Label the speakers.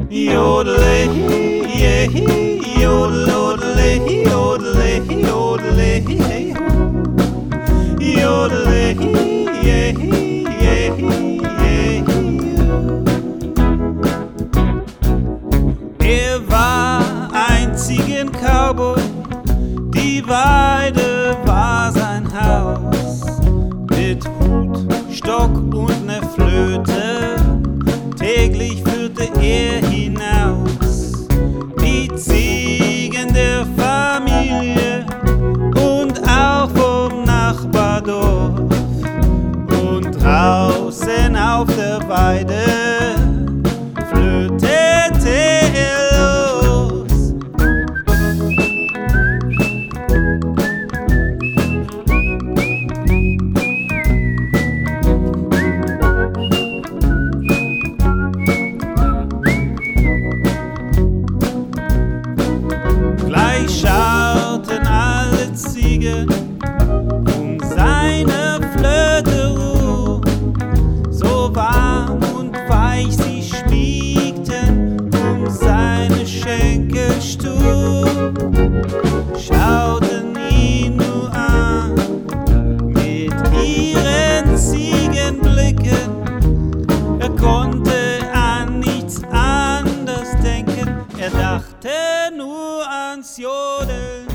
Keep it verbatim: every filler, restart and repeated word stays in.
Speaker 1: Jodele, yeah, jodele, jodele, jodele, hey, jodele, yeah, yeah, yeah. Er war ein Ziegen-Cowboy, die Weide war sein Haus. Mit Hut, Stock und ne Flöte, täglich führte er hinaus die Ziegen der Familie und auch vom Nachbardorf. Und draußen auf der Weide flötete er los. Gleich scharrten alle Ziegen um seine Flöte rum, so warm und weich sie schmiegten um seine Schenkel stumm, schauten ihn nur an mit ihren Ziegenblicken. Er konnte an nichts anderes denken, er dachte nur ans Jodeln.